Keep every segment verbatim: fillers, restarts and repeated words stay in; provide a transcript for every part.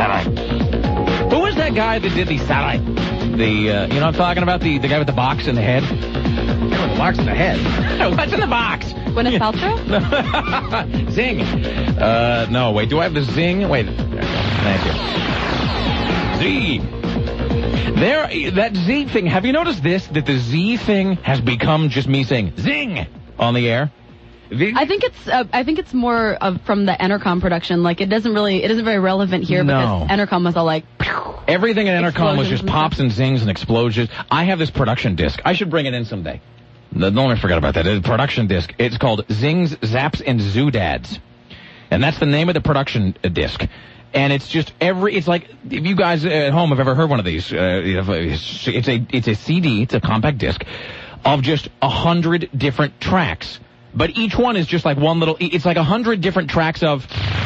Sarai. Who was that guy that did the Sarai? The, uh, you know what I'm talking about? The, the guy with the box in the head? The guy with the box in the head. What's in the box? Gwyneth Paltrow? Zing. Uh, no, wait, do I have the zing? Wait. Thank you. Z. There, that Z thing, have you noticed this? That the Z thing has become just me saying zing on the air? The, I think it's uh, I think it's more of from the Entercom production. Like, it doesn't really, it isn't very relevant here no. because Entercom was all like... Everything in Entercom was just pops and zings and explosions. I have this production disc. I should bring it in someday. Don't ever forget about that. It's a production disc. It's called Zings, Zaps, and Zoodads. And that's the name of the production disc. And it's just every, it's like, if you guys at home have ever heard one of these, uh, it's, it's a, it's a C D, it's a compact disc of just a hundred different tracks. But each one is just like one little, it's like a hundred different tracks of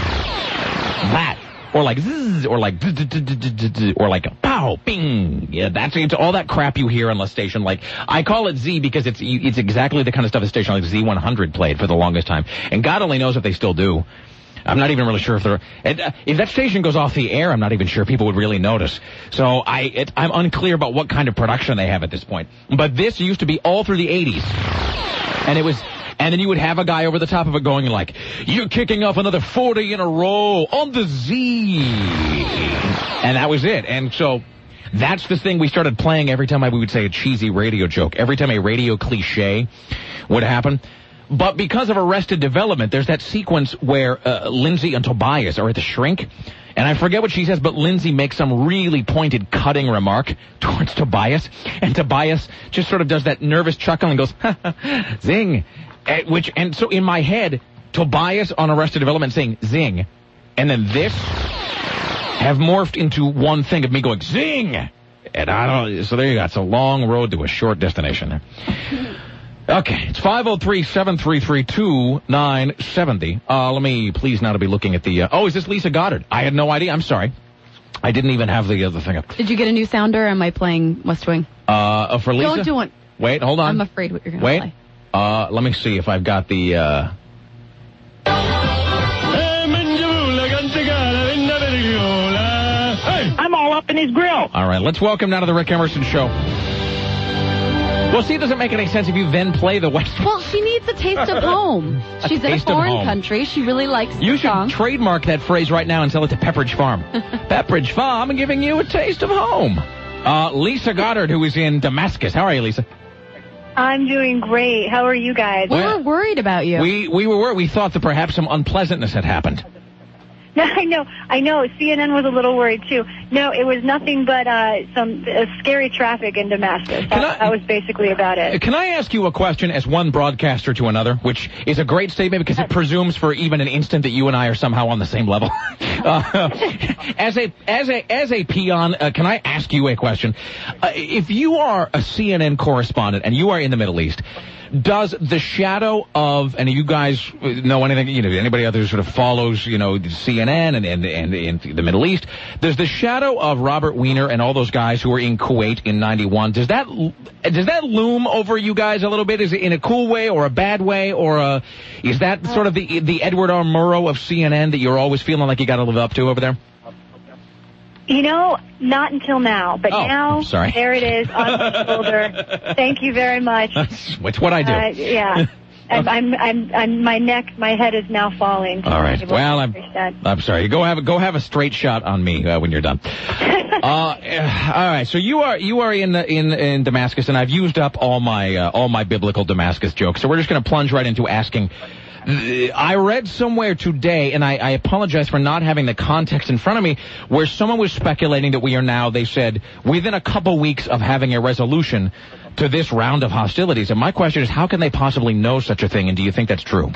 that. Or like zzz, or like or like pow, bing. Yeah, that's it's all that crap you hear on the station. Like, I call it Z because it's it's exactly the kind of stuff a station like Z one hundred played for the longest time. And God only knows if they still do. I'm not even really sure if they're... If that station goes off the air, I'm not even sure people would really notice. So I, it, I'm unclear about what kind of production they have at this point. But this used to be all through the eighties. And it was... And then you would have a guy over the top of it going like, you're kicking off another forty in a row on the Z. And that was it. And so... That's the thing we started playing every time I, we would say a cheesy radio joke. Every time a radio cliche would happen... But because of Arrested Development, there's that sequence where uh, Lindsay and Tobias are at the shrink. And I forget what she says, but Lindsay makes some really pointed, cutting remark towards Tobias. And Tobias just sort of does that nervous chuckle and goes, ha, ha, zing. At which, and so in my head, Tobias on Arrested Development saying zing. And then this have morphed into one thing of me going zing. And I don't, so there you go. It's a long road to a short destination there. Okay, it's five oh three, seven three three, two nine seven oh. Uh, let me please now to be looking at the... Uh, oh, is this Lisa Goddard? I had no idea. I'm sorry. I didn't even have the other thing up. Did you get a new sounder, or am I playing West Wing? Uh, uh for Lisa? Don't do it. Wait, hold on. I'm afraid what you're going to Wait. play. Uh, let me see if I've got the... Uh... I'm all up in his grill. All right, let's welcome now to the Rick Emerson Show. Well, see, it doesn't make any sense if you then play the West. Well, she needs a taste of home. She's in a foreign country. She really likes the You should song. trademark that phrase right now and sell it to Pepperidge Farm. Pepperidge Farm, I'm giving you a taste of home. Uh, Lisa Goddard, who is in Damascus. How are you, Lisa? I'm doing great. How are you guys? We were worried about you. We we were worried. We thought that perhaps some unpleasantness had happened. No, I know, I know. C N N was a little worried too. No, it was nothing but uh, some uh, scary traffic in Damascus. That, I, that was basically about it. Can I ask you a question as one broadcaster to another, which is a great statement because it presumes for even an instant that you and I are somehow on the same level. uh, as a as a as a peon, uh, can I ask you a question? Uh, if you are a C N N correspondent and you are in the Middle East, does the shadow of, and you guys know anything, you know, anybody out there who sort of follows, you know, C N N and, and, and, and the Middle East, does the shadow of Robert Wiener and all those guys who were in Kuwait in ninety-one, does that, does that loom over you guys a little bit? Is it in a cool way or a bad way, or a, is that sort of the, the Edward R. Murrow of C N N that you're always feeling like you got to live up to over there? You know, not until now, but oh, now, sorry. there it is on my shoulder. Thank you very much. It's what I do. Uh, yeah. I'm, I'm, I'm, I'm, my neck, my head is now falling. All right. Well, I'm, I'm sorry. Go have, go have a straight shot on me uh, when you're done. uh, all right. So you are, you are in, in, in Damascus, and I've used up all my, uh, all my biblical Damascus jokes. So we're just going to plunge right into asking. I read somewhere today, and I, I apologize for not having the context in front of me, where someone was speculating that we are now, they said, within a couple weeks of having a resolution to this round of hostilities. And my question is, how can they possibly know such a thing, and do you think that's true?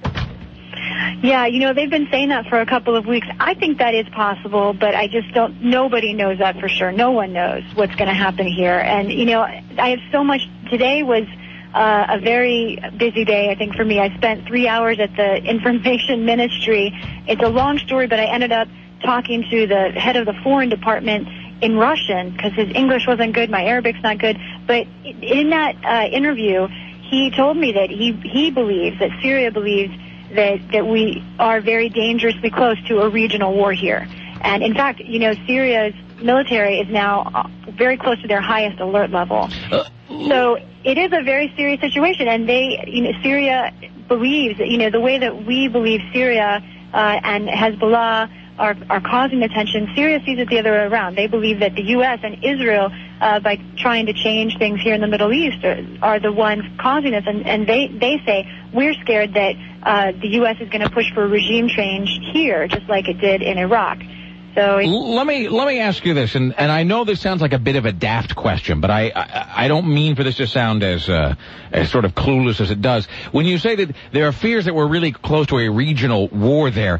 Yeah, you know, they've been saying that for a couple of weeks. I think that is possible, but I just don't, nobody knows that for sure. No one knows what's going to happen here. And, you know, I have so much, today was Uh, a very busy day, I think, for me. I spent three hours at the information ministry. It's a long story, but I ended up talking to the head of the foreign department in Russian because his English wasn't good, my Arabic's not good. But in that uh, interview, he told me that he, he believes, that Syria believes that, that we are very dangerously close to a regional war here. And in fact, you know, Syria's military is now very close to their highest alert level. Uh, so it is a very serious situation, and they, you know, Syria believes that, you know, the way that we believe Syria uh, and Hezbollah are, are causing the tension, Syria sees it the other way around. They believe that the U S and Israel, uh, by trying to change things here in the Middle East, are, are the ones causing this, and, and they, they say, we're scared that uh, the U S is going to push for regime change here, just like it did in Iraq. So let me let me ask you this, and, and I know this sounds like a bit of a daft question, but I I, I don't mean for this to sound as uh, as sort of clueless as it does. When you say that there are fears that we're really close to a regional war there,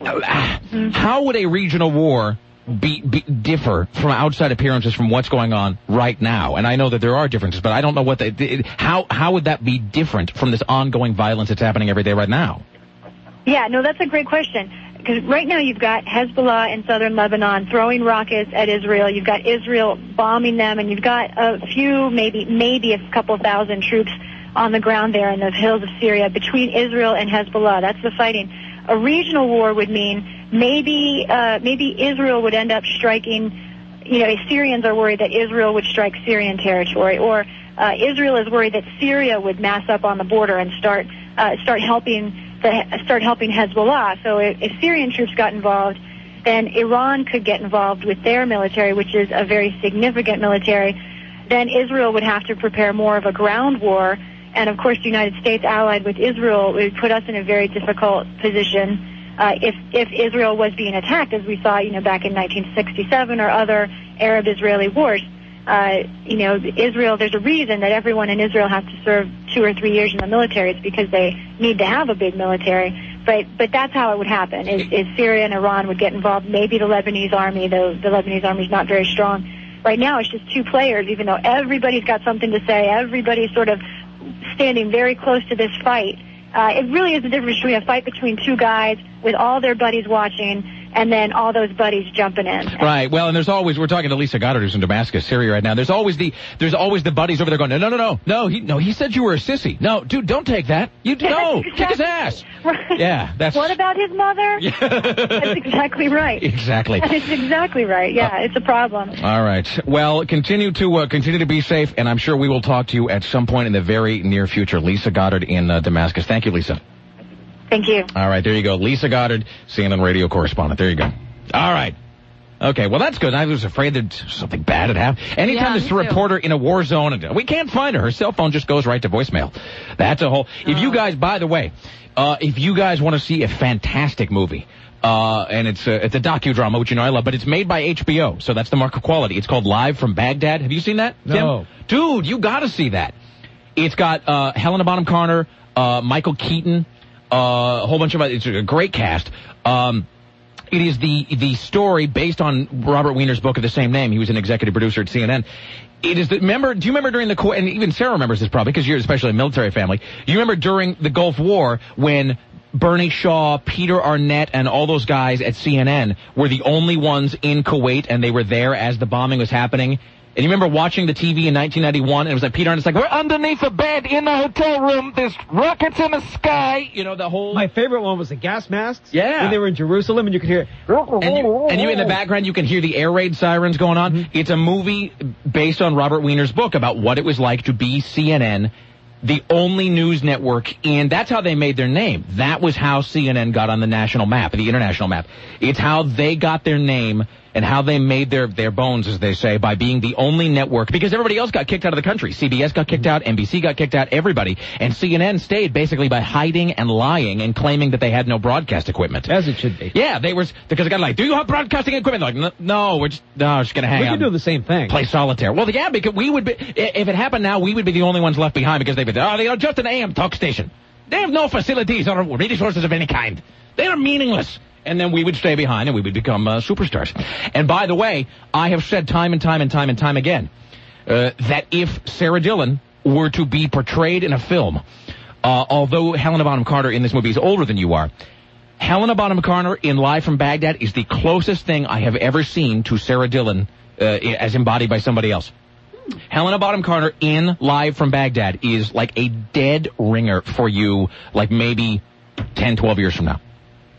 mm-hmm. how would a regional war be, be differ from outside appearances from what's going on right now? And I know that there are differences, but I don't know what they, it, how how would that be different from this ongoing violence that's happening every day right now? Yeah, no, that's a great question. Because right now you've got Hezbollah in southern Lebanon throwing rockets at Israel. You've got Israel bombing them, and you've got a few, maybe maybe a couple thousand troops on the ground there in the hills of Syria between Israel and Hezbollah. That's the fighting. A regional war would mean maybe uh, maybe Israel would end up striking. You know, Syrians are worried that Israel would strike Syrian territory, or uh, Israel is worried that Syria would mass up on the border and start uh, start helping. To start helping Hezbollah. So if, if Syrian troops got involved, then Iran could get involved with their military, which is a very significant military. Then Israel would have to prepare more of a ground war. And, of course, the United States allied with Israel would put us in a very difficult position uh, if, if Israel was being attacked, as we saw, you know, back in nineteen sixty-seven or other Arab-Israeli wars. Uh, you know, Israel, there's a reason that everyone in Israel has to serve two or three years in the military. It's because they need to have a big military. But but that's how it would happen, is, is Syria and Iran would get involved. Maybe the Lebanese army, though the Lebanese army is not very strong. Right now it's just two players, even though everybody's got something to say. Everybody's sort of standing very close to this fight. Uh, it really is the difference between a fight between two guys with all their buddies watching and then all those buddies jumping in. Right. Well, and there's always, we're talking to Lisa Goddard, who's in Damascus, Syria right now. There's always the, there's always the buddies over there going, no, no, no, no, no, he, no, he said you were a sissy. No, dude, don't take that. You, no, exactly. kick his ass. Right. Yeah, that's. What about his mother? Yeah. That's exactly right. Exactly. That's exactly right. Yeah, uh, it's a problem. All right. Well, continue to, uh, continue to be safe, and I'm sure we will talk to you at some point in the very near future. Lisa Goddard in uh, Damascus. Thank you, Lisa. Thank you. All right, there you go. Lisa Goddard, C N N radio correspondent. There you go. All right. Okay, well, that's good. I was afraid that something bad had happened. Anytime yeah, there's a reporter in a war zone, and we can't find her. Her cell phone just goes right to voicemail. That's a whole... Oh. If you guys, by the way, uh, if you guys want to see a fantastic movie, uh, and it's a, it's a docudrama, which you know I love, but it's made by H B O, so that's the mark of quality. It's called Live from Baghdad. Have you seen that, No. Tim? Dude, you got to see that. It's got uh, Helena Bonham Carter, uh, Michael Keaton, uh, a whole bunch of... It's a great cast. Um... It is the the story based on Robert Wiener's book of the same name. He was an executive producer at C N N. It is the, remember, do you remember during the, and even Sarah remembers this probably because you're especially a military family. You remember during the Gulf War when Bernie Shaw, Peter Arnett, and all those guys at C N N were the only ones in Kuwait, and they were there as the bombing was happening. And you remember watching the T V in nineteen ninety-one, and it was like Peter Arnett's like, we're underneath a bed in the hotel room, there's rockets in the sky, you know, the whole... My favorite one was the gas masks. Yeah. When they were in Jerusalem, and you could hear... And you, and you in the background, you can hear the air raid sirens going on. Mm-hmm. It's a movie based on Robert Wiener's book about what it was like to be C N N, the only news network, and that's how they made their name. That was how C N N got on the national map, the international map. It's how they got their name and how they made their, their bones, as they say, by being the only network, because everybody else got kicked out of the country. C B S got kicked out, N B C got kicked out, everybody. And C N N stayed basically by hiding and lying and claiming that they had no broadcast equipment. As it should be. Yeah, they were, because they got like, do you have broadcasting equipment? They're like, no, we're just, no, we're just going to hang we out. We could do the same thing. Play solitaire. Well, yeah, because we would be, if it happened now, we would be the only ones left behind because they'd be, oh, they are just an A M talk station. They have no facilities or resources of any kind. They are meaningless. And then we would stay behind and we would become uh, superstars. And by the way, I have said time and time and time and time again uh, that if Sarah Dillon were to be portrayed in a film, uh, although Helena Bonham Carter in this movie is older than you are, Helena Bonham Carter in Live from Baghdad is the closest thing I have ever seen to Sarah Dillon uh, as embodied by somebody else. Helena Bonham Carter in Live from Baghdad is like a dead ringer for you, like maybe ten, twelve years from now.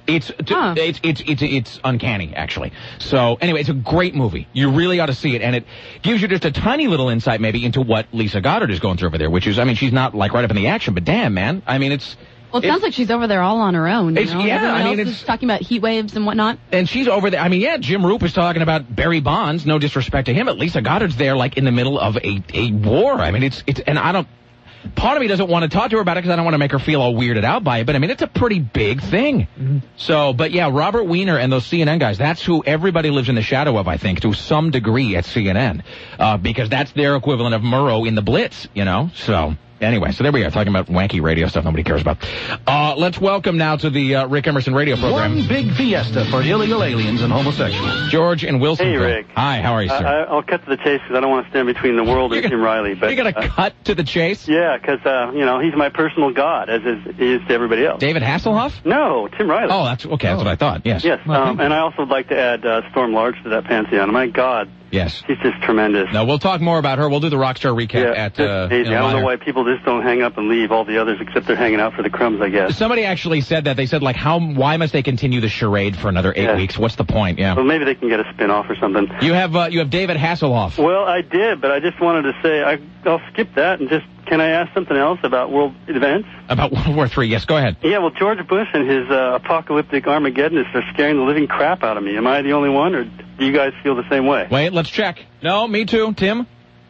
It's Huh. it's it's it's it's uncanny, actually. So anyway, it's a great movie. You really ought to see it, and it gives you just a tiny little insight, maybe, into what Lisa Goddard is going through over there. Which is, I mean, she's not like right up in the action, but damn, man, I mean, it's. Well, it sounds like she's over there all on her own. You It's- know? yeah, Everyone I mean, else it's- is talking about heat waves and whatnot. And she's over there. I mean, yeah, Jim Roop is talking about Barry Bonds. No disrespect to him, but Lisa Goddard's there, like in the middle of a a war. I mean, it's it's, and I don't. Part of me doesn't want to talk to her about it because I don't want to make her feel all weirded out by it. But I mean, it's a pretty big thing. Mm-hmm. So, but yeah, Robert Wiener and those C N N guys, that's who everybody lives in the shadow of, I think, to some degree at C N N, uh, because that's their equivalent of Murrow in the Blitz, you know. So. Anyway, so there we are, talking about wanky radio stuff nobody cares about. Uh, let's welcome now to the uh, Rick Emerson radio program. One big fiesta for illegal aliens and homosexuals. George and Wilson. Hey, Rick. Hi, how are you, sir? I, I'll cut to the chase because I don't want to stand between the world and You're Tim gonna- Riley. But You're going to uh, cut to the chase? Yeah, because, uh, you know, he's my personal god, as is, he is to everybody else. David Hasselhoff? No, Tim Riley. Oh, that's okay. That's what I thought. Yes. Yes, um, and I also would like to add uh, Storm Large to that pantheon. My God, Yes. she's just tremendous. No, we'll talk more about her. We'll do the Rockstar recap yeah, at. just Uh, amazing. in a I don't know minor. why people just don't hang up and leave all the others except they're hanging out for the crumbs, I guess. Somebody actually said that. They said, like, how? Why must they continue the charade for another eight Yeah. weeks? What's the point? Yeah. Well, maybe they can get a spin-off or something. You have uh, you have David Hasselhoff. Well, I did, but I just wanted to say I, I'll skip that and just, can I ask something else about world events? About World War Three. Yes, go ahead. Yeah, well, George Bush and his uh, apocalyptic Armageddonists are scaring the living crap out of me. Am I the only one, or do you guys feel the same way? Wait, let's check. No, me too. Tim?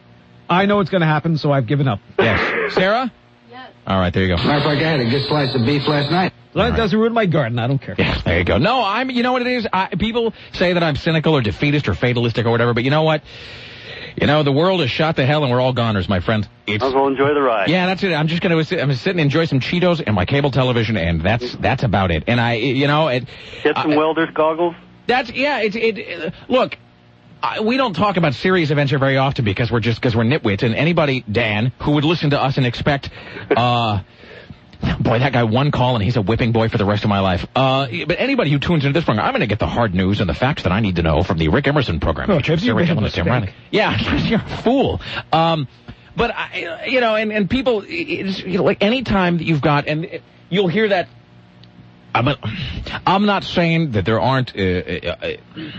I know what's going to happen, so I've given up. Yes. Sarah? Yes. All right, there you go. Matter of fact, I had a good slice of beef last night. Well, that right. doesn't ruin my garden. I don't care. Yeah, there you go. No, I'm. You know what it is? I, people say that I'm cynical or defeatist or fatalistic or whatever, but you know what? You know, the world is shot to hell and we're all goners, my friend. It's, Might as well enjoy the ride. yeah, that's it. I'm just going to sit, I'm gonna sit and enjoy some Cheetos and my cable television, and that's that's about it. And I, you know, it. Get some I- welder's goggles. That's yeah. It's it. it look, I, we don't talk about serious events here very often because we're just because we're nitwits. And anybody, Dan, who would listen to us and expect, uh, boy, that guy one call and he's a whipping boy for the rest of my life. Uh, but anybody who tunes into this program, I'm going to get the hard news and the facts that I need to know from the Rick Emerson program. Oh, featuring Chips, you Sarah made a Dillon and Tim mistake. Riley. Yeah, you're a fool. Um, but I, you know, and and people, it's, you know, like any time that you've got, and it, you'll hear that. I'm, a, I'm not saying that there aren't, uh, uh, uh,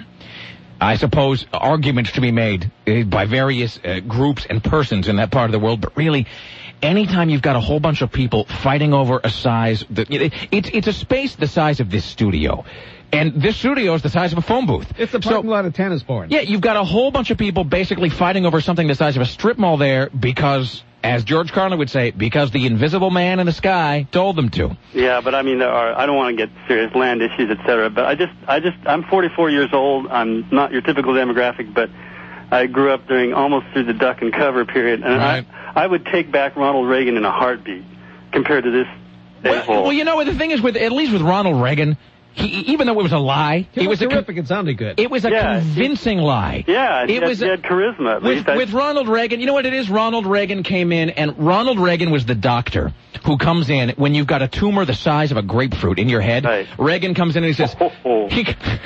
I suppose, arguments to be made uh, by various uh, groups and persons in that part of the world, but really, anytime you've got a whole bunch of people fighting over a size, that, it, it's it's a space the size of this studio. And this studio is the size of a phone booth. It's the So- parking lot of tennis board. yeah, you've got a whole bunch of people basically fighting over something the size of a strip mall there because, as George Carlin would say, because the invisible man in the sky told them to. Yeah, but I mean, there are. I don't want to get serious land issues, et cetera. But I just, I just, I'm forty-four years old. I'm not your typical demographic, but I grew up during almost through the duck and cover period, and Right. I, I would take back Ronald Reagan in a heartbeat compared to this Well, a-hole. well, you know, the thing is, with at least with Ronald Reagan, he, even though it was a lie, It it was was a con- terrific. It sounded good. it was a Yeah, convincing lie. yeah, he it had, was he a- had charisma. At With, least I, with Ronald Reagan, you know what it is? Ronald Reagan came in, and Ronald Reagan was the doctor who comes in when you've got a tumor the size of a grapefruit in your head. Right. Reagan comes in and he says, Oh, oh. he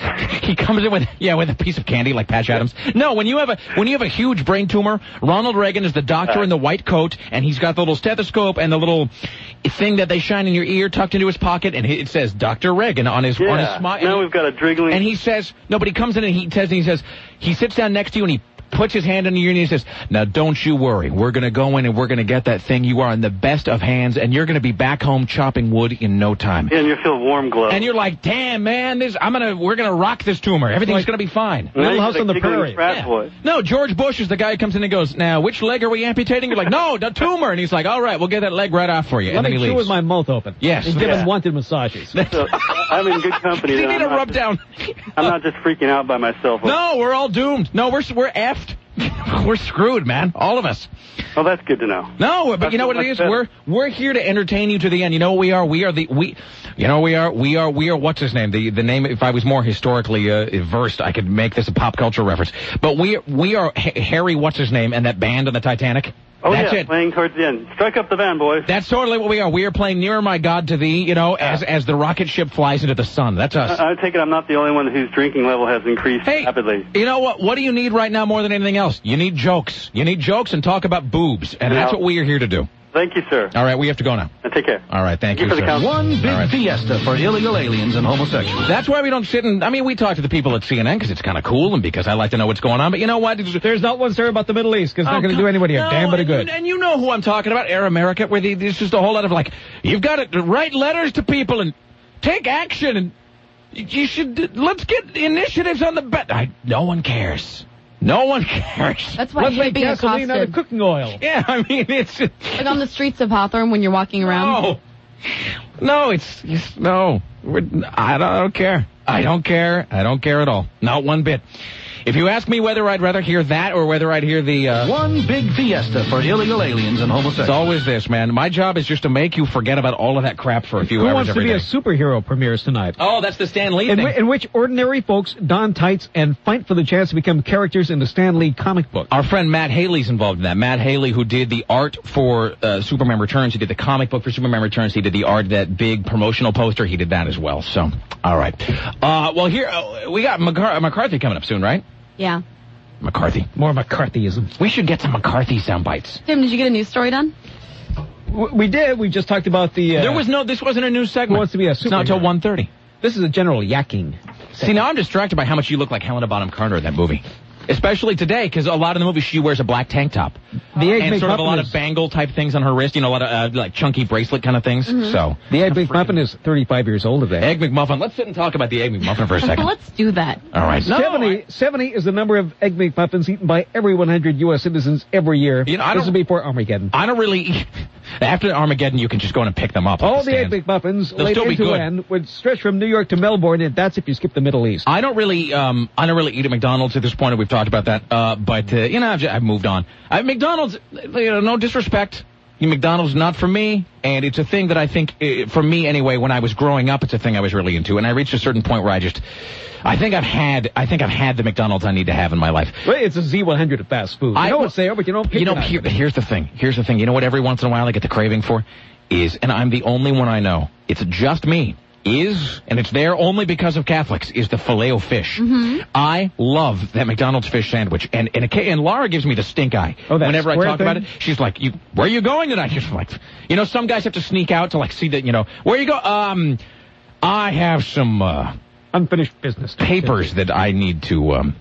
he comes in with yeah with a piece of candy like Patch Adams. No, when you have a when you have a huge brain tumor, Ronald Reagan is the doctor Right. in the white coat, and he's got the little stethoscope and the little thing that they shine in your ear tucked into his pocket, and it says Doctor Reagan on his on his yeah. smile. Now we've got a driggling. And he says, no, but he comes in and he says, and he says, he sits down next to you and he puts his hand on your ear and he says, now don't you worry. We're going to go in and we're going to get that thing. You are in the best of hands and you're going to be back home chopping wood in no time. and you feel warm glow. And you're like, damn, man, this, I'm going to, we're going to rock this tumor. Everything's like- going to be fine. Now Little you House got a on the giggling Prairie. frat Yeah. boy. No, George Bush is the guy who comes in and goes, now, which leg are we amputating? You're like, no, the tumor. And he's like, all right, we'll get that leg right off for you. Let and then me he chew leaves. with my mouth open. Yes. And give Yeah. him wanted massages. So, I'm in good company. You then. need I'm a not rub just- down. I'm not just freaking out by myself. No, we're all doomed. No, we're we're effed. We're screwed, man. All of us. Oh, that's good to know. No, but That's you know what it much is? better. We're we're here to entertain you to the end. You know what we are? We are the we. You know we are we are we are what's his name? The the name. If I was more historically uh, versed, I could make this a pop culture reference. But we we are H- Harry what's his name and that band on the Titanic. Oh, That's yeah, it. playing towards the end. Strike up the van, boys. That's totally what we are. We are playing Nearer My God to Thee, you know, as as the rocket ship flies into the sun. That's us. I, I take it I'm not the only one whose drinking level has increased Hey, rapidly. you know what? What do you need right now more than anything else? You need jokes. You need jokes and talk about boobs, and Yeah. that's what we are here to do. Thank you, sir. All right, we have to go now. And take care. All right, thank, Thank you for the sir. counsel. One big All right. fiesta for illegal aliens and homosexuals. That's why we don't sit and, I mean, we talk to the people at C N N because it's kind of cool and because I like to know what's going on. But you know what? There's not one story about the Middle East because it's Oh, not going to God. do anybody a No, damn bit of and good. You, and you know who I'm talking about, Air America, where they, there's just a whole lot of like, you've got to write letters to people and take action and you should, let's get initiatives on the bet. I, no one cares. No one cares. That's why I Let's hate make being gasoline out of accosted. cooking oil. Yeah, I mean, it's... Like on the streets of Hawthorne when you're walking around. No. No, it's, it's no. We're, I, don't, I don't care. I don't care. I don't care at all. Not one bit. If you ask me whether I'd rather hear that or whether I'd hear the... Uh, One big fiesta for illegal aliens and it's homosexuals. always this, man. My job is just to make you forget about all of that crap for a few Who hours Wants to every Be day. a Superhero premieres tonight. Oh, that's the Stan Lee In, thing. whi- in which ordinary folks don tights and fight for the chance to become characters in the Stan Lee comic book. Our friend Matt Haley's involved in that. Matt Haley, who did the art for uh, Superman Returns, he did the comic book for Superman Returns, he did the art, that big promotional poster, he did that as well. So, all right. Uh, well, here, uh, we got McCar- McCarthy coming up soon, right? Yeah. McCarthy. More McCarthyism. We should get some McCarthy sound bites. Tim, did you get a news story done? W- We did. We just talked about the... Uh, There was no, this wasn't a news segment. Who Wants to Be a It's not until Superhero. one thirty. This is a general yakking. See, now I'm distracted by how much you look like Helena Bonham Carter in that movie. Especially today, because a lot of the movie she wears a black tank top. The Egg And sort of a McMuffin lot is- of bangle type things on her wrist, you know, a lot of uh, like chunky bracelet kind of things. So, The Egg McMuffin is thirty-five years old today. Egg McMuffin. Let's sit and talk about the Egg McMuffin for a second. Let's do that. All right. No, seventy, I- seventy is the number of Egg McMuffins eaten by every one hundred U S citizens every year. You know, I this don't- is before Armageddon. I don't really. After Armageddon, you can just go in and pick them up. All at the Egg stand. McMuffins, They'll laid still be end to good. end, would stretch from New York to Melbourne, and that's if you skip the Middle East. I don't really, um, I don't really eat at McDonald's at this point. We've talked about that. Uh, but uh, you know, I've, just, I've moved on. I, McDonald's, you know, no disrespect. McDonald's not for me, and it's a thing that I think, uh, for me anyway, when I was growing up, it's a thing I was really into. And I reached a certain point where I just, I think I've had, I think I've had the McDonald's I need to have in my life. Well, it's a Z one hundred of fast food. I know it's there, but you don't pick You know, it here, out. here's the thing. Here's the thing. You know what every once in a while I get the craving for? Is, and I'm the only one I know, it's just me, is, and it's there only because of Catholics, is the Filet-O-Fish. Mm-hmm. I love that McDonald's fish sandwich. And, and, it, and Laura gives me the stink eye. Oh, that whenever I square talk about it. thing? She's like, you, where are you going tonight? She's like, you know, some guys have to sneak out to like see that, you know, where you go? Um, I have some, uh, Unfinished business. papers that I need to, um,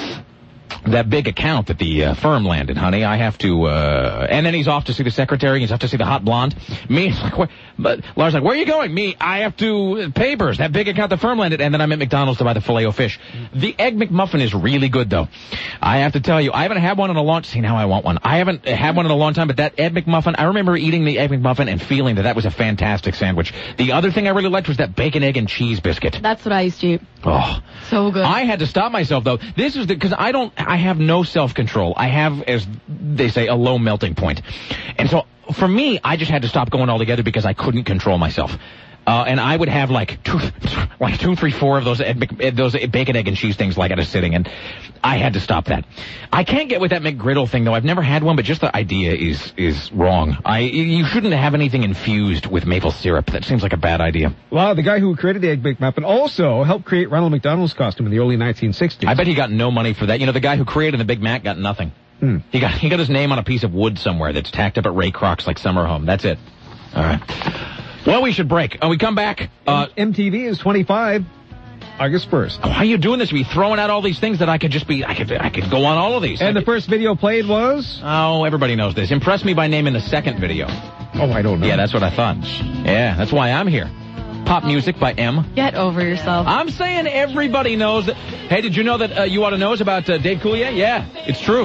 that big account that the uh, firm landed, honey. I have to, uh, and then he's off to see the secretary. He's off to see the hot blonde. Me, it's like, where, but Laura's like, where are you going? Me, I have to, papers, that big account the firm landed, and then I'm at McDonald's to buy the Filet-O-Fish. The Egg McMuffin is really good, though. I have to tell you, I haven't had one in a long, see, now I want one. I haven't had one in a long time, but that Egg McMuffin, I remember eating the Egg McMuffin and feeling that that was a fantastic sandwich. The other thing I really liked was that bacon, egg, and cheese biscuit. That's what I used to eat. Oh. So good. I had to stop myself, though. This is the, because I don't, I have no self-control. I have, as they say, a low melting point. And so, for me, I just had to stop going altogether because I couldn't control myself. Uh, and I would have like two, like two, three, four of those those bacon, egg, and cheese things like at a sitting, and I had to stop that. I can't get with that McGriddle thing though. I've never had one, but just the idea is is wrong. I you shouldn't have anything infused with maple syrup. That seems like a bad idea. Well, the guy who created the Egg McMuffin also helped create Ronald McDonald's costume in the early nineteen sixties. I bet he got no money for that. You know, the guy who created the Big Mac got nothing. Hmm. He got he got his name on a piece of wood somewhere that's tacked up at Ray Kroc's like summer home. That's it. All right. Well, we should break. Uh, we come back. Uh, M T V is twenty-five, August first. oh, how are you doing this? Be throwing out all these things that I could just be. I could. I could go on all of these. And I the could- first video played was? Oh, everybody knows this. Impress me by name in the second video. Oh, I don't know. Yeah, that's what I thought. Yeah, that's why I'm here. Pop music by M. Get over yourself. I'm saying everybody knows that. Hey, did you know that uh, You Ought to Knows about uh, Dave Coulier? Yeah, it's true.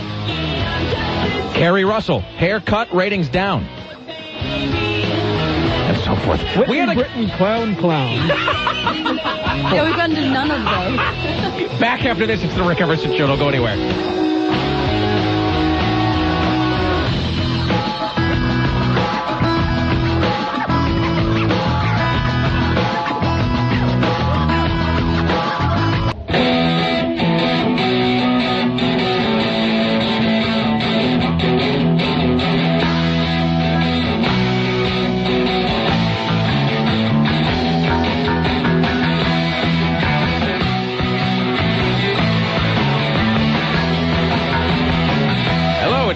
Carrie Russell, haircut ratings down. And so forth. Whitney We had a, Britain Clown Clown. Yeah, we've gone to none of those. back after this. It's the Rick Emerson Show. Don't go anywhere.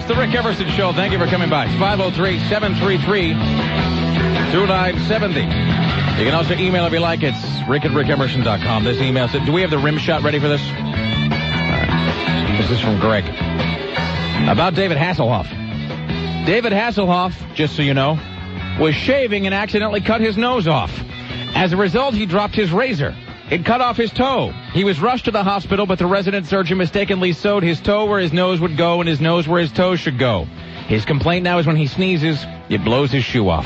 it's the Rick Emerson Show. Thank you for coming by. It's five oh three, seven three three, two nine seven oh. You can also email if you like. It's rick at rick emerson dot com. This email said, do we have the rim shot ready for this? Right. This is from Greg. About David Hasselhoff. David Hasselhoff, just so you know, was shaving and accidentally cut his nose off. As a result, he dropped his razor. It cut off his toe. He was rushed to the hospital, but the resident surgeon mistakenly sewed his toe where his nose would go and his nose where his toe should go. His complaint now is when he sneezes, it blows his shoe off.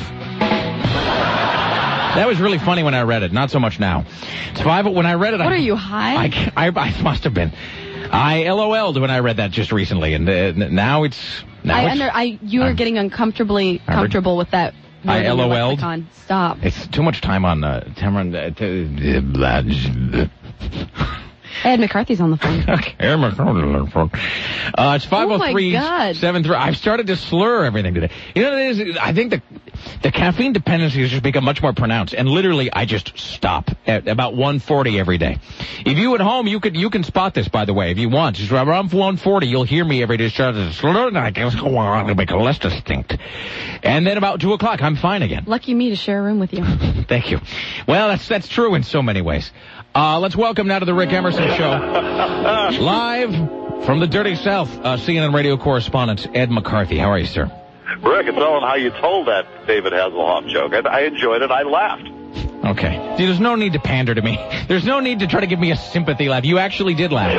That was really funny when I read it. Not so much now. It's five. When I read it, what I, are you high? I, I, I must have been. I LOL'd when I read that just recently, and uh, now it's. Now I it's, under. I you were uh, getting uncomfortably comfortable with that. I LOL'd. Stop. It's too much time on uh, Tamron. Uh, Ed McCarthy's on the phone. Okay, Ed McCarthy's on the phone. Uh, it's five oh three, seven three. I've started to slur everything today. You know what it is? I think the the caffeine dependency has just become much more pronounced, and literally I just stop at about one forty every day. If you at home, you could you can spot this, by the way, if you want. Just around one forty, you'll hear me every day start to slur, and I guess go on to make a less distinct. And then about two o'clock, I'm fine again. Lucky me to share a room with you. Thank you. Well, that's that's true in so many ways. Uh, let's welcome now to the Rick Emerson Show, live from the Dirty South, uh, C N N radio correspondent Ed McCarthy. How are you, sir? Rick, it's all in how you told that David Hasselhoff joke. I, I enjoyed it. I laughed. Okay. See, there's no need to pander to me. There's no need to try to give me a sympathy laugh. You actually did laugh.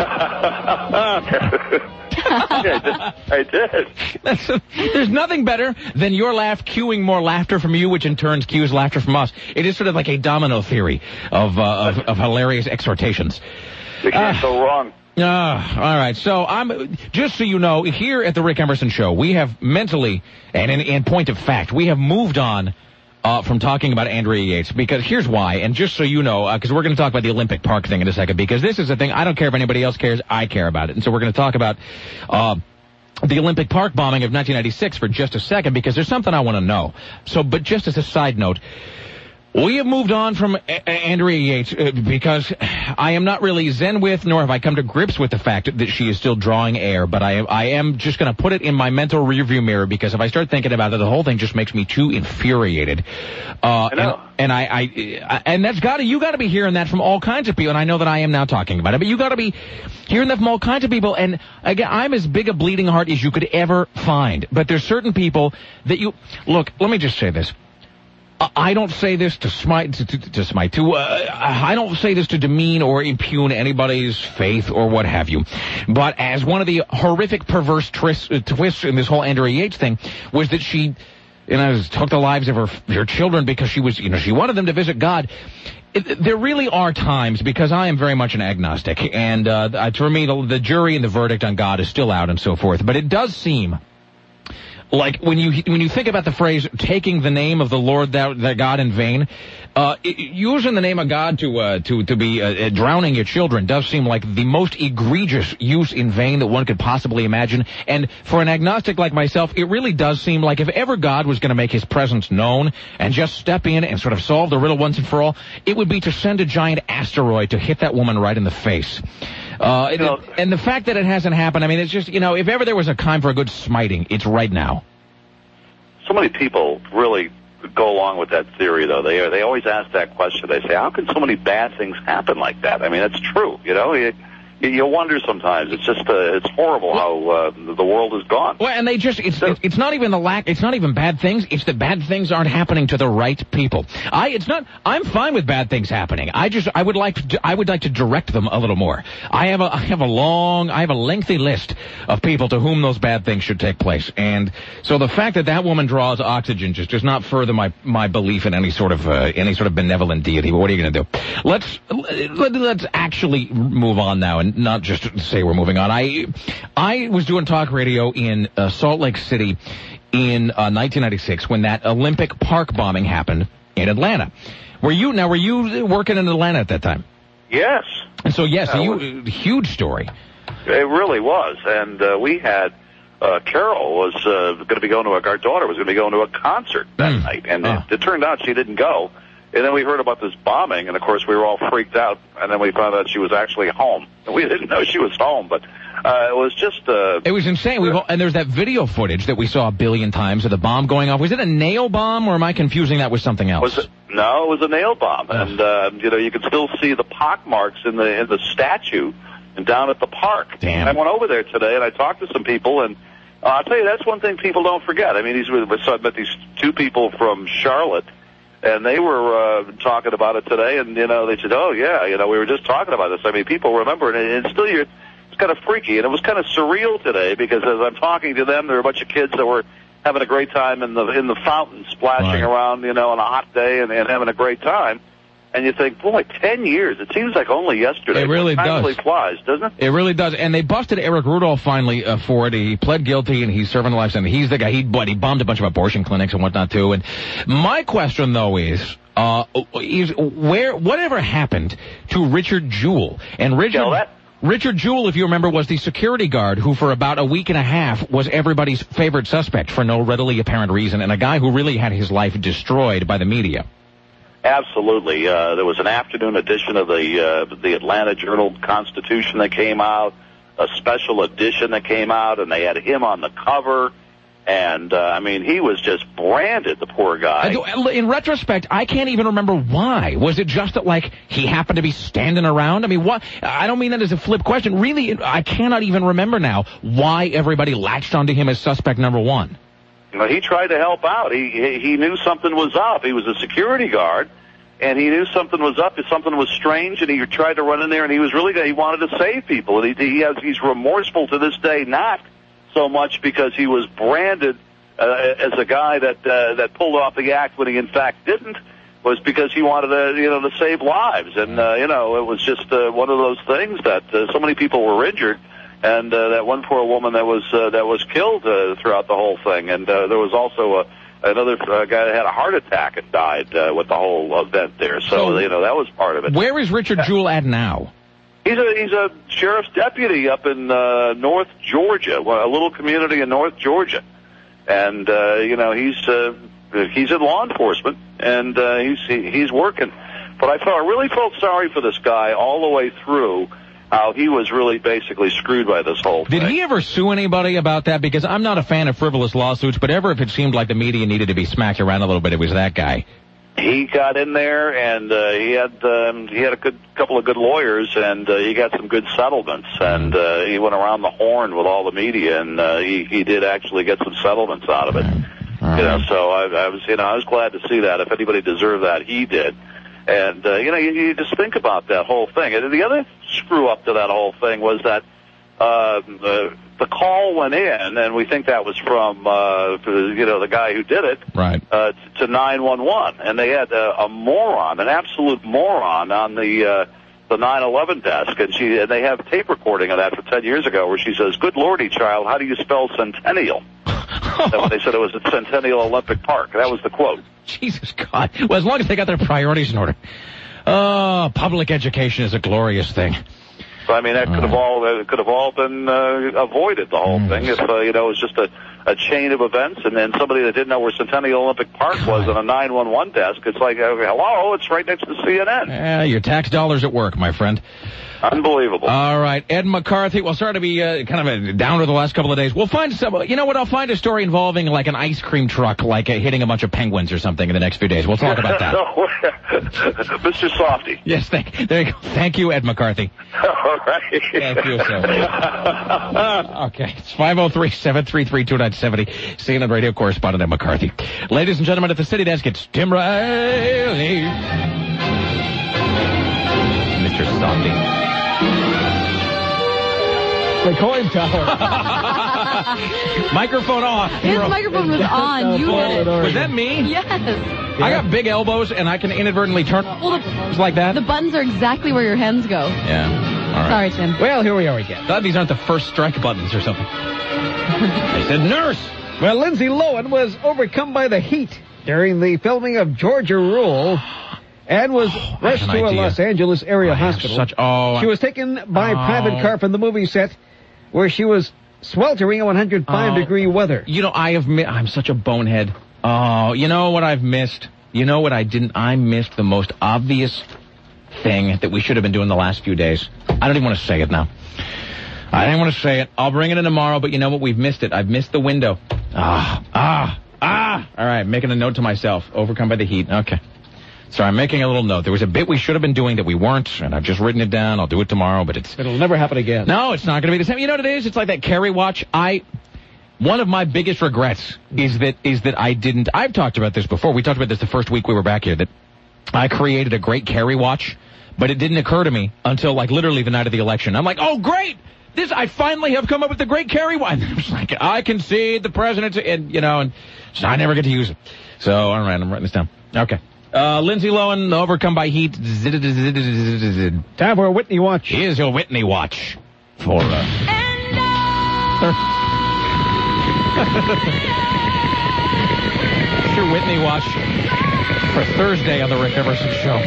I did. I did. That's a, there's nothing better than your laugh cueing more laughter from you, which in turn cues laughter from us. It is sort of like a domino theory of uh, of, of hilarious exhortations. You can't uh, go wrong. Uh, all right. So I'm just so you know, here at the Rick Emerson Show, we have mentally and in, in point of fact, we have moved on uh, from talking about Andrea Yates, because here's why. And just so you know, because uh, we're going to talk about the Olympic Park thing in a second, because this is a thing I don't care if anybody else cares. I care about it. And so we're going to talk about uh, the Olympic Park bombing of nineteen ninety-six for just a second, because there's something I want to know. So, but just as a side note, we have moved on from a- Andrea Yates uh, because I am not really zen with, nor have I come to grips with the fact that she is still drawing air. But I, I am just going to put it in my mental rearview mirror, because if I start thinking about it, the whole thing just makes me too infuriated. Uh, I know. And, and I, I, and that's got to, you got to be hearing that from all kinds of people. And I know that I am now talking about it, but you got to be hearing that from all kinds of people. And again, I'm as big a bleeding heart as you could ever find. But there's certain people that you look. Let me just say this. I don't say this to smite, to, to, to smite, to, uh, I don't say this to demean or impugn anybody's faith or what have you. But as one of the horrific perverse twists, uh, twists in this whole Andrea Yates thing was that she, you know, took the lives of her, her children because she was, you know, she wanted them to visit God. It, there really are times, because I am very much an agnostic, and, uh, for me, the, the jury and the verdict on God is still out and so forth. But it does seem like when you when you think about the phrase "taking the name of the Lord thou, thy God in vain," uh, using the name of God to uh, to to be uh, drowning your children does seem like the most egregious use in vain that one could possibly imagine. And for an agnostic like myself, it really does seem like if ever God was going to make his presence known and just step in and sort of solve the riddle once and for all, it would be to send a giant asteroid to hit that woman right in the face. Uh, you know, and the fact that it hasn't happened, I mean, it's just, you know, if ever there was a time for a good smiting, it's right now. So many people really go along with that theory, though. They they always ask that question. They say, how can so many bad things happen like that? I mean, it's true, you know. It, you wonder sometimes. It's just uh, it's horrible how uh, the world has gone. Well, and they just it's, it's it's not even the lack. It's not even bad things. It's that bad things aren't happening to the right people. I it's not. I'm fine with bad things happening. I just I would like to I would like to direct them a little more. I have a I have a long I have a lengthy list of people to whom those bad things should take place. And so the fact that that woman draws oxygen just does not further my my belief in any sort of uh, any sort of benevolent deity. But what are you going to do? Let's let, let's actually move on now and not just say we're moving on. I I was doing talk radio in uh, Salt Lake City in uh, nineteen ninety-six when that Olympic Park bombing happened in Atlanta. Were you now? Were you working in Atlanta at that time? Yes. And so yes, yeah, so you huge story. It really was, and uh, we had uh, Carol was uh, going to be going to a, our daughter was going to be going to a concert that mm. night, and oh. it, it turned out she didn't go. And then we heard about this bombing, and of course we were all freaked out. And then we found out she was actually home. We didn't know she was home, but uh, it was just. Uh, it was insane. We've all, and there's that video footage that we saw a billion times of the bomb going off. Was it a nail bomb, or am I confusing that with something else? Was it? No, it was a nail bomb, oh. and uh, you know you could still see the pock marks in the in the statue and down at the park. Damn. I went over there today, and I talked to some people, and uh, I'll tell you that's one thing people don't forget. I mean, these were so I met these two people from Charlotte. And they were uh, talking about it today, and, you know, they said, oh, yeah, you know, we were just talking about this. I mean, people remember it, and it's still, you're, it's kind of freaky. And it was kind of surreal today because as I'm talking to them, there were a bunch of kids that were having a great time in the in the fountain, splashing right. around, you know, on a hot day and, and having a great time. And you think, boy, ten years. It seems like only yesterday. It really Time does. really flies, doesn't it? It really does. And they busted Eric Rudolph finally uh, for it. He pled guilty, and he's serving a life sentence. He's the guy. He, what, he bombed a bunch of abortion clinics and whatnot, too. And my question, though, is... Uh, is where whatever happened to Richard Jewell? And Richard Yeah, that- Richard Jewell, if you remember, was the security guard who for about a week and a half was everybody's favorite suspect for no readily apparent reason, and a guy who really had his life destroyed by the media. Absolutely. Uh, there was an afternoon edition of the uh, the Atlanta Journal-Constitution that came out, a special edition that came out, and they had him on the cover. And, uh, I mean, he was just branded, the poor guy. In retrospect, I can't even remember why. Was it just that, like, he happened to be standing around? I mean, what? I don't mean that as a flip question. Really, I cannot even remember now why everybody latched onto him as suspect number one. You know, he tried to help out. He, he he knew something was up. He was a security guard, and he knew something was up. Something was strange, and he tried to run in there, and he was really, he wanted to save people. And he, he has, he's remorseful to this day, not so much because he was branded uh, as a guy that uh, that pulled off the act when he in fact didn't, was because he wanted to, you know, to save lives. And, uh, you know, it was just uh, one of those things that uh, so many people were injured, and uh, that one poor woman that was uh, that was killed uh, throughout the whole thing. And uh, there was also a, another uh, guy that had a heart attack and died uh, with the whole event there. So, so, you know, that was part of it. Where is Richard Jewell at now? He's a he's a sheriff's deputy up in uh, North Georgia, a little community in North Georgia, and uh, you know he's uh, he's in law enforcement, and uh, he's he, he's working. But I felt I really felt sorry for this guy all the way through. How he was really basically screwed by this whole thing. Did he ever sue anybody about that? Because I'm not a fan of frivolous lawsuits, but ever if it seemed like the media needed to be smacked around a little bit, it was that guy. He got in there, and uh, he had um, he had a good couple of good lawyers, and uh, he got some good settlements. And uh, he went around the horn with all the media, and uh, he he did actually get some settlements out of it. Right. You know, so I, I was you know I was glad to see that. If anybody deserved that, he did. And uh, you know, you, you just think about that whole thing. And the other screw up to that whole thing was that uh, the the call went in, and we think that was from uh, you know the guy who did it, right? Uh, to nine one one, and they had a, a moron, an absolute moron, on the uh, the nine eleven desk, and she and they have tape recording of that from ten years ago, where she says, "Good Lordy, child, how do you spell centennial?" And when they said it was at Centennial Olympic Park, that was the quote. Jesus God! Well, as long as they got their priorities in order. Oh, public education is a glorious thing. So I mean, that could have all uh, could have all been uh, avoided. The whole mm. thing, if uh, you know, it was just a, a chain of events, and then somebody that didn't know where Centennial Olympic Park God. was on a nine one one desk. It's like, uh, hello, it's right next to C N N. Yeah, your tax dollars at work, my friend. Unbelievable. All right, Ed McCarthy. Well, sorry to be uh, kind of a downer the last couple of days. We'll find some. You know what? I'll find a story involving like an ice cream truck, like uh, hitting a bunch of penguins or something in the next few days. We'll talk about that. Mister Softy. Yes, thank. There you go. Thank you, Ed McCarthy. All right. Thank you, sir. uh, okay, it's five oh three, seven three three, two nine seven oh. C N N radio correspondent Ed McCarthy. Ladies and gentlemen, at the city desk, it's Tim Riley. Mister Softy. The coin tower. Microphone on. His microphone was on. You did it. Was that me? Yes. Yeah. I got big elbows, and I can inadvertently turn well, the, like that. The buttons are exactly where your hands go. Yeah. All right. Sorry, Tim. Well, here we are again. Glad these aren't the first strike buttons or something. I said nurse. Well, Lindsay Lohan was overcome by the heat during the filming of Georgia Rule and was oh, rushed to a Los Angeles area I hospital. Such, oh, she was taken by oh. private car from the movie set where she was sweltering in one hundred five oh. degree weather. You know, I have mi- I'm such a bonehead. Oh, you know what I've missed? You know what I didn't? I missed the most obvious thing that we should have been doing the last few days. I don't even want to say it now. I didn't want to say it. I'll bring it in tomorrow, but you know what? We've missed it. I've missed the window. Ah, ah, ah. All right, making a note to myself. Overcome by the heat. Okay. So I'm making a little note. There was a bit we should have been doing that we weren't, and I've just written it down. I'll do it tomorrow, but it's... It'll never happen again. No, it's not going to be the same. You know what it is? It's like that Carrie watch. I... One of my biggest regrets is that is that I didn't... I've talked about this before. We talked about this the first week we were back here, that I created a great Carrie watch, but it didn't occur to me until, like, literally the night of the election. I'm like, oh, great! This, I finally have come up with the great Carrie watch. I was like, I concede the president, and, you know, and so I never get to use it. So, all right, I'm writing this down. Okay. Uh, Lindsay Lohan, overcome by heat. Time for a Whitney watch. Here's your Whitney watch. For, uh... Here's your Whitney watch for Thursday on the Rick Emerson Show.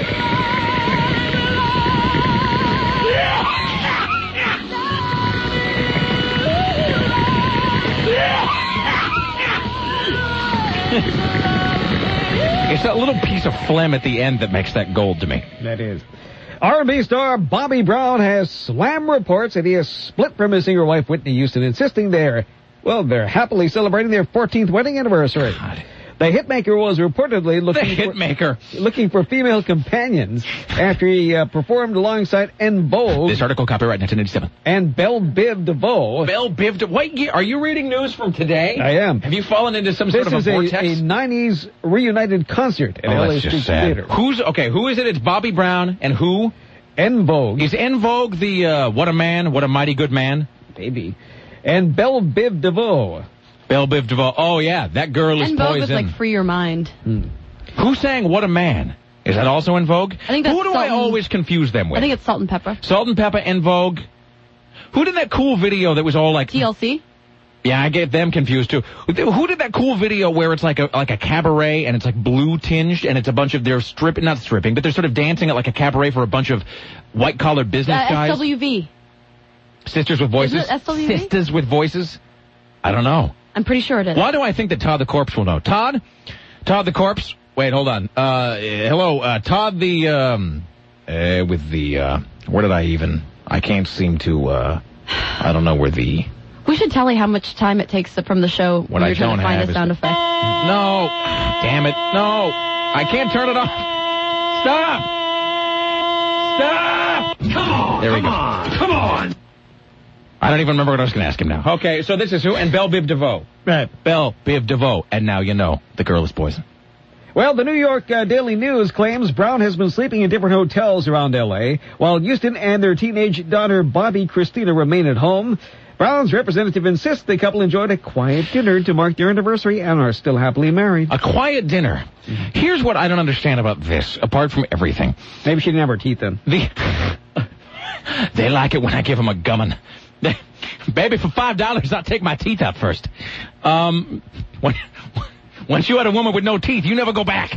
It's that little piece of phlegm at the end that makes that gold to me. That is. R and B star Bobby Brown has slammed reports that he has split from his singer wife Whitney Houston, insisting they're, well, they're happily celebrating their fourteenth wedding anniversary. God. The hitmaker was reportedly looking the hitmaker. For, looking for female companions after he uh, performed alongside En Vogue. This article copyright nineteen eighty-seven. And Belle Biv DeVoe. Belle Biv DeVoe. Wait, are you reading news from today? I am. Have you fallen into some this sort of a vortex? This is a nineties reunited concert at oh, L A that's Street just sad. Theater. Who's, okay, who is it? It's Bobby Brown and who? En Vogue. Is En Vogue the, uh, what a man, what a mighty good man? Maybe. And Belle Biv DeVoe. Belle Biv DeVoe. Oh, yeah, that girl is En poison. Vogue was like Free Your Mind. Hmm. Who sang What a Man? Is that also En Vogue? I think that's Who do Salt I and, always confuse them with? I think it's Salt and Pepper. Salt and Pepper, En Vogue. Who did that cool video that was all like... T L C? Yeah, I get them confused too. Who did that cool video where it's like a like a cabaret and it's like blue tinged and it's a bunch of, they're stripping, not stripping, but they're sort of dancing at like a cabaret for a bunch of white collar business uh, guys? S W V. Sisters with Voices? Isn't it S W V? Sisters with Voices? I don't know. I'm pretty sure it is. Why do I think that Todd the Corpse will know? Todd? Todd the Corpse? Wait, hold on. Uh, hello, uh, Todd the, um, uh, with the, uh, where did I even, I can't seem to, uh, I don't know where the... We should tell you how much time it takes from the show what when I you're trying don't to find have a sound is... effect. No. Damn it. No. I can't turn it off. Stop. Stop. Come on. There we come go. on. Come on. I don't even remember what I was going to ask him now. Okay, so this is who? And Belle Biv DeVoe. Right. Belle Biv DeVoe. And now you know the girl is poison. Well, the New York uh, Daily News claims Brown has been sleeping in different hotels around L A, while Houston and their teenage daughter Bobby Christina remain at home. Brown's representative insists the couple enjoyed a quiet dinner to mark their anniversary and are still happily married. A quiet dinner. Here's what I don't understand about this, apart from everything. Maybe she didn't have her teeth in. The they like it when I give them a gummin'. Baby, for five dollars, I'll take my teeth out first. Um, when, once you had a woman with no teeth, you never go back.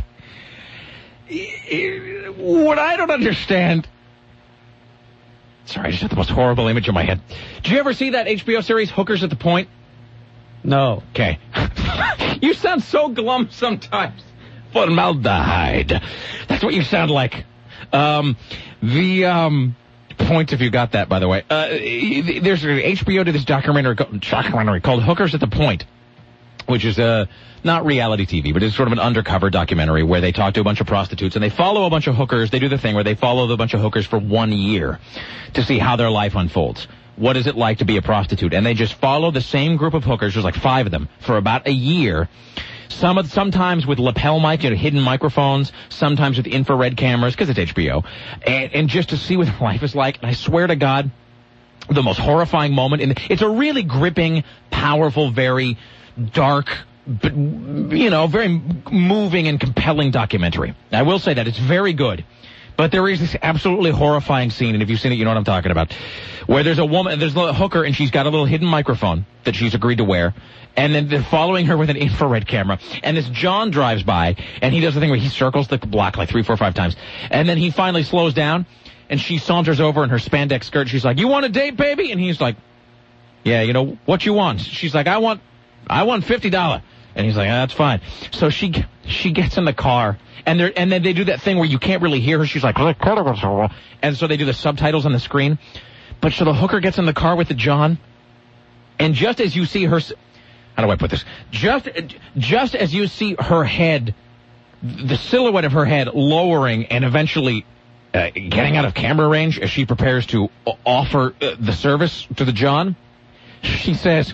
What I don't understand... Sorry, I just had the most horrible image in my head. Did you ever see that H B O series, Hookers at the Point? No. Okay. You sound so glum sometimes. Formaldehyde. That's what you sound like. Um, the, um... points if you got that, by the way. Uh, there's an H B O to this documentary, documentary called Hookers at the Point, which is uh, not reality T V, but it's sort of an undercover documentary where they talk to a bunch of prostitutes and they follow a bunch of hookers. They do the thing where they follow a bunch of hookers for one year to see how their life unfolds. What is it like to be a prostitute? And they just follow the same group of hookers, there's like five of them, for about a year. Some of, sometimes with lapel mic, you know, hidden microphones, sometimes with infrared cameras, because it's H B O, and, and just to see what life is like. And I swear to God, the most horrifying moment, in the, it's a really gripping, powerful, very dark, but, you know, very moving and compelling documentary. I will say that. It's very good. But there is this absolutely horrifying scene, and if you've seen it, you know what I'm talking about, where there's a woman, there's a hooker, and she's got a little hidden microphone that she's agreed to wear, and then they're following her with an infrared camera, and this John drives by, and he does the thing where he circles the block like three, four, five times, and then he finally slows down, and she saunters over in her spandex skirt, she's like, "You want a date, baby?" And he's like, "Yeah, you know, what you want?" She's like, I want, I want fifty dollars. And he's like, ah, that's fine. So she she gets in the car, and they and then they do that thing where you can't really hear her. She's like, and so they do the subtitles on the screen. But so the hooker gets in the car with the John, and just as you see her, how do I put this? Just just as you see her head, the silhouette of her head lowering and eventually uh, getting out of camera range as she prepares to offer uh, the service to the John, she says,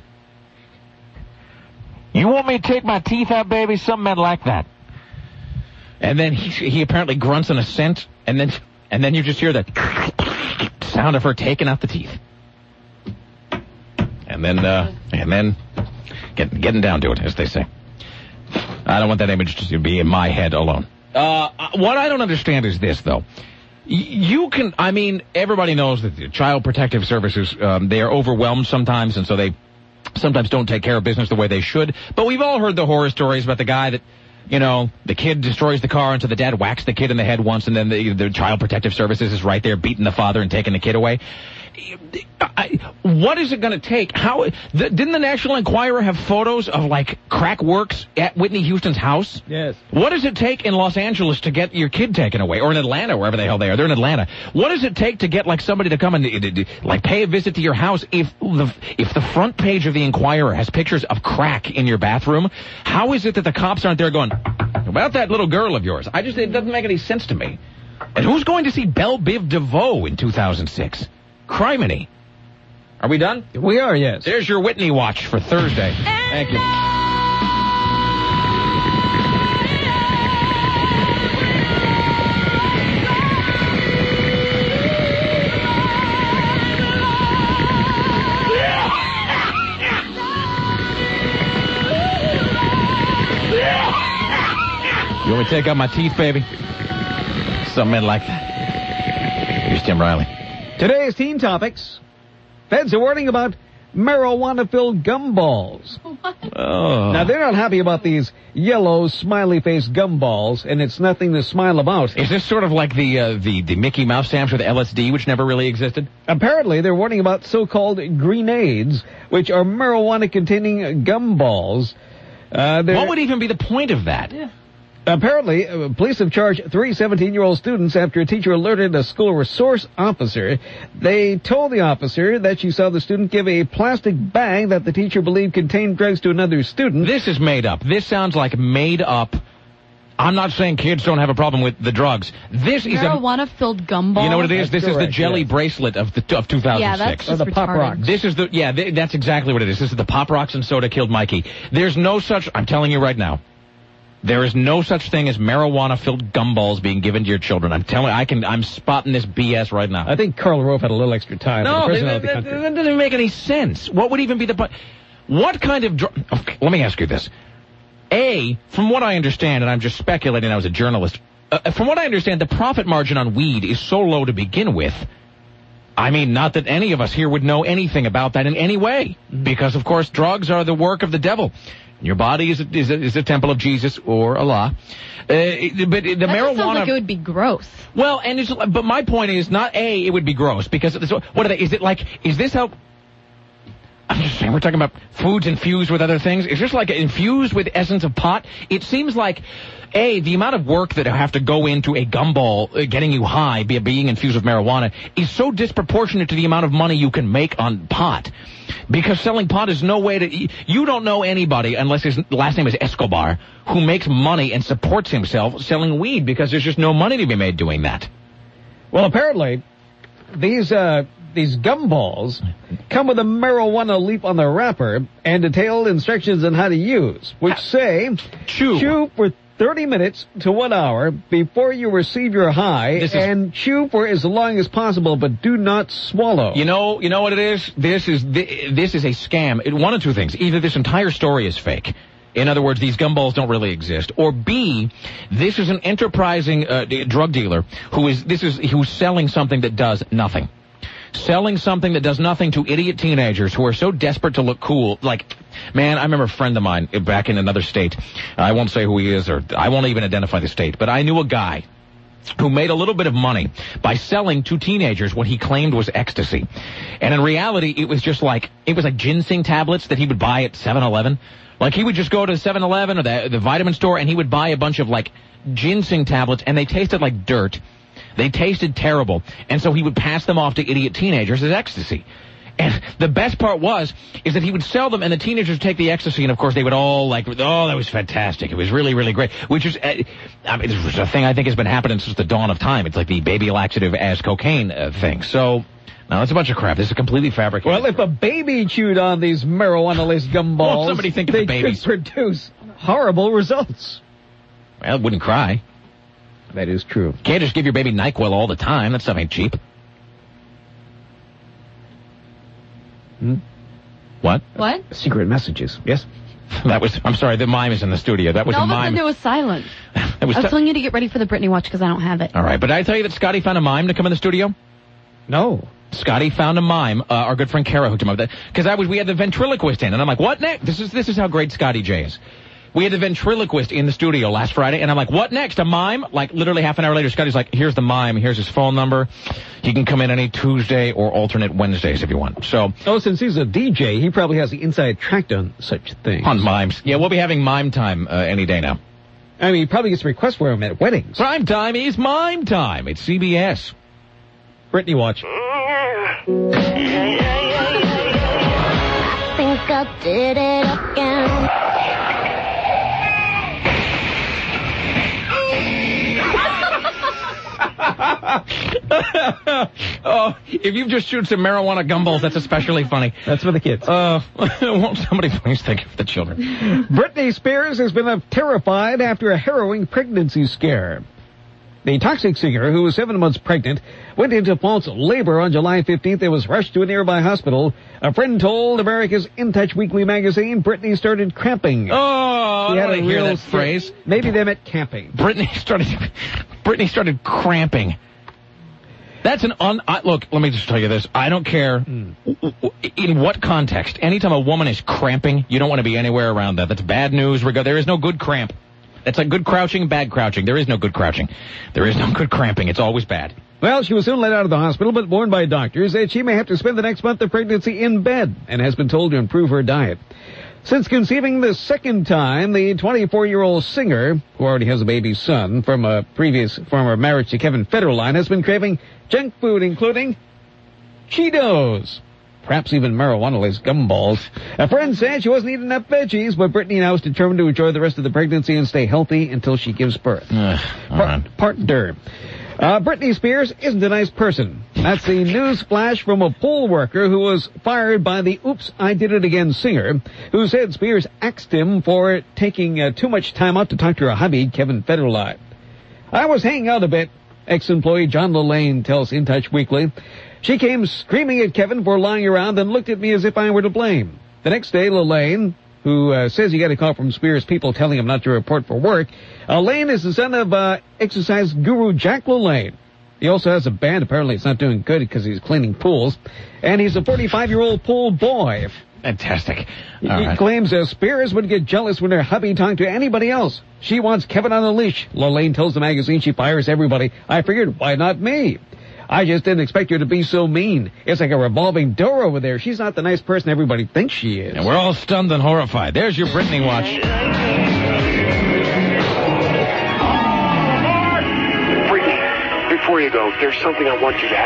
"You want me to take my teeth out, baby?" Something like that. And then he he apparently grunts an assent, and then and then you just hear the sound of her taking out the teeth. And then uh, and then get, getting down to it, as they say. I don't want that image to be in my head alone. Uh, what I don't understand is this, though. You can, I mean, everybody knows that the Child Protective Services, um, they are overwhelmed sometimes, and so they sometimes don't take care of business the way they should. But we've all heard the horror stories about the guy that, you know, the kid destroys the car, and so the dad whacks the kid in the head once, and then the, the Child Protective Services is right there beating the father and taking the kid away. I, what is it going to take? How the, didn't the National Enquirer have photos of, like, crack works at Whitney Houston's house? Yes. What does it take in Los Angeles to get your kid taken away? Or in Atlanta, wherever the hell they are. They're in Atlanta. What does it take to get, like, somebody to come and, like, pay a visit to your house if the, if the front page of the Enquirer has pictures of crack in your bathroom? How is it that the cops aren't there going, about that little girl of yours? I just, it doesn't make any sense to me. And who's going to see Belle Biv DeVoe in two thousand six? Criminy. Are we done? We are, yes. There's your Whitney Watch for Thursday. Thank you. You want me to take out my teeth, baby? Something like that. Here's Tim Riley. Today's teen topics. Feds are warning about marijuana-filled gumballs. Oh. Now, they're not happy about these yellow, smiley-faced gumballs, and it's nothing to smile about. Is this sort of like the uh, the, the Mickey Mouse stamps with L S D, which never really existed? Apparently, they're warning about so-called grenades, which are marijuana-containing gumballs. Uh, what would even be the point of that? Yeah. Apparently, uh, police have charged three seventeen-year-old students after a teacher alerted a school resource officer. They told the officer that she saw the student give a plastic bag that the teacher believed contained drugs to another student. This is made up. This sounds like made up. I'm not saying kids don't have a problem with the drugs. This is a marijuana-filled gumball. You know what it is? That's this correct, is the jelly yes. bracelet of the of two thousand six. Yeah, that's just or the Pop retarded. Rocks. This is the yeah. Th- that's exactly what it is. This is the Pop Rocks and soda killed Mikey. There's no such. I'm telling you right now. There is no such thing as marijuana-filled gumballs being given to your children. I'm telling you, I can, I'm spotting this B S right now. I think Karl Rove had a little extra time. No, for the that, president of the that, country. that doesn't make any sense. What would even be the point? What kind of dr- okay, let me ask you this. A, from what I understand, and I'm just speculating, I was a journalist, uh, from what I understand, the profit margin on weed is so low to begin with. I mean, not that any of us here would know anything about that in any way, because, of course, drugs are the work of the devil. Your body is a, is a, is a temple of Jesus or Allah. Uh, but the that marijuana sounds like it would be gross. Well, and it's, but my point is not A, it would be gross, because it's, what are they, is it like, is this how, I'm just saying, we're talking about foods infused with other things. Is this like infused with essence of pot? It seems like, A, the amount of work that have to go into a gumball uh, getting you high, be being infused with marijuana, is so disproportionate to the amount of money you can make on pot. Because selling pot is no way to... You don't know anybody, unless his last name is Escobar, who makes money and supports himself selling weed, because there's just no money to be made doing that. Well, apparently, these uh, these gumballs come with a marijuana leaf on the wrapper and detailed instructions on how to use, which say... Chew. Chew for thirty minutes to one hour before you receive your high, This is- and chew for as long as possible, but do not swallow. You know, you know what it is? This is this is a scam. It, one of two things: either this entire story is fake, in other words, these gumballs don't really exist, or B, this is an enterprising uh, drug dealer who is this is who's selling something that does nothing, selling something that does nothing to idiot teenagers who are so desperate to look cool. Like, man, I remember a friend of mine back in another state. I won't say who he is, or I won't even identify the state, but I knew a guy who made a little bit of money by selling to teenagers what he claimed was ecstasy. And in reality, it was just like, it was like ginseng tablets that he would buy at seven eleven. Like, he would just go to seven eleven or the, the vitamin store, and he would buy a bunch of, like, ginseng tablets, and they tasted like dirt. They tasted terrible. And so he would pass them off to idiot teenagers as ecstasy. And the best part was, is that he would sell them, and the teenagers would take the ecstasy, and of course they would all like, oh, that was fantastic. It was really, really great. Which is, uh, I mean, this is a thing I think has been happening since the dawn of time. It's like the baby laxative as cocaine uh, thing. So, no, it's a bunch of crap. This is completely fabricated. Well, if a baby chewed on these marijuana-laced gumballs, well, somebody think of they the babies. could produce horrible results. Well, it wouldn't cry. That is true. Can't just give your baby NyQuil all the time. That stuff ain't cheap. Hmm? What? What? Secret messages. Yes? That was, I'm sorry, the mime is in the studio. That was no, a mime. No, it was silent. That was I was t- telling you to get ready for the Britney Watch because I don't have it. All right, but did I tell you that Scotty found a mime to come in the studio? No. Scotty found a mime. Uh, our good friend Kara hooked him up with that. Because I was, we had the ventriloquist in, and I'm like, what next? This is, this is how great Scotty J is. We had the ventriloquist in the studio last Friday, and I'm like, what next? A mime? Like, literally half an hour later, Scotty's like, here's the mime, here's his phone number. He can come in any Tuesday or alternate Wednesdays if you want. So, oh, since he's a D J, he probably has the inside track on such things. On mimes. Yeah, we'll be having mime time uh, any day now. I mean, he probably gets requests for him at weddings. Prime time is mime time. It's C B S. Britney Watch. I think I did it again. Oh, if you've just chewed some marijuana gumballs, that's especially funny. That's for the kids. Uh, won't somebody please think of the children? Britney Spears has been terrified after a harrowing pregnancy scare. The toxic singer, who was seven months pregnant, went into false labor on July fifteenth and was rushed to a nearby hospital. A friend told America's In Touch Weekly magazine Britney started cramping. Oh, she I had don't a hear real that st- phrase. Maybe they meant camping. Britney started, Britney started cramping. That's an un... I, look, let me just tell you this. I don't care mm. in what context. Anytime a woman is cramping, you don't want to be anywhere around that. That's bad news. There is no good cramp. That's like good crouching, bad crouching. There is no good crouching. There is no good cramping. It's always bad. Well, she was soon let out of the hospital, but warned by doctors that she may have to spend the next month of pregnancy in bed and has been told to improve her diet. Since conceiving the second time, the twenty-four-year-old singer, who already has a baby son from a previous former marriage to Kevin Federline, has been craving junk food, including Cheetos. Perhaps even marijuana-laced gumballs. A friend said she wasn't eating enough veggies, but Britney now is determined to enjoy the rest of the pregnancy and stay healthy until she gives birth. Uh, part, part der. Uh, Britney Spears isn't a nice person. That's the news flash from a poll worker who was fired by the Oops, I Did It Again singer, who said Spears axed him for taking uh, too much time out to talk to her hubby, Kevin Federline. I was hanging out a bit, ex-employee John LaLanne tells In Touch Weekly. She came screaming at Kevin for lying around and looked at me as if I were to blame. The next day, LaLanne, who uh, says he got a call from Spears' people telling him not to report for work. Uh, Lane is the son of uh, exercise guru Jack LaLanne. He also has a band. Apparently it's not doing good because he's cleaning pools. And he's a forty-five-year-old pool boy. Fantastic. He All right. claims uh, Spears would get jealous when her hubby talked to anybody else. She wants Kevin on a leash. LaLanne tells the magazine she fires everybody. I figured, why not me? I just didn't expect her to be so mean. It's like a revolving door over there. She's not the nice person everybody thinks she is. And we're all stunned and horrified. There's your Britney Watch. Britney, before you go, there's something I want you to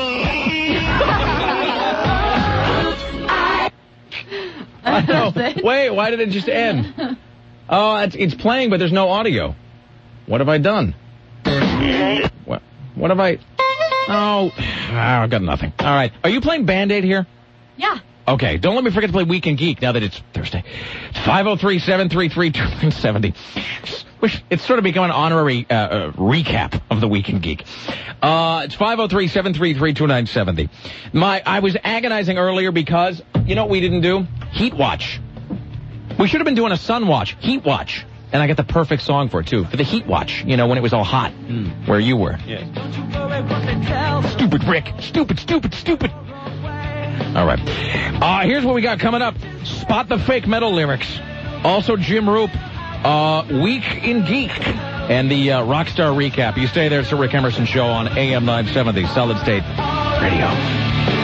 have. I know. Wait, why did it just end? Oh, it's, it's playing, but there's no audio. What have I done? What, what have I... Oh, I've got nothing. All right. Are you playing Band-Aid here? Yeah. Okay. Don't let me forget to play Weekend Geek now that it's Thursday. It's five oh three, seven three three, two nine seven oh. It's sort of become an honorary uh, uh, recap of the Weekend Geek. Uh, it's five oh three, seven three three, two nine seven oh. My, I was agonizing earlier because, you know what we didn't do? Heat Watch. We should have been doing a Sun Watch. Heat Watch. And I got the perfect song for it, too. For the Heat Watch, you know, when it was all hot. Mm. Where you were. Yeah. Stupid Rick. Stupid, stupid, stupid. All right. Uh, here's what we got coming up. Spot the fake metal lyrics. Also, Jim Roop. Uh, Week in Geek. and the uh, Rockstar recap. You stay there. It's the Rick Emerson Show on A M nine seventy, Solid State Radio.